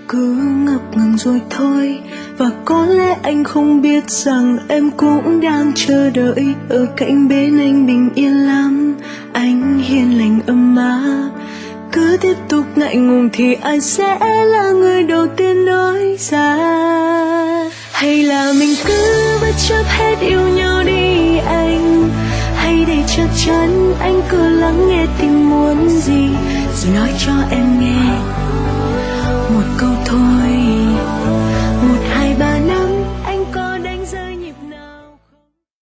cứ ngập ngừng rồi thôi. Và có lẽ anh không biết rằng em cũng đang chờ đợi ở cạnh bên anh bình yên lắm. Anh hiền lành ấm áp, cứ tiếp tục ngại ngùng thì ai sẽ là người đầu tiên nói ra? Hay là mình cứ bất chấp hết yêu nhau đi anh, hay để chắc chắn anh cứ lắng nghe tim muốn gì?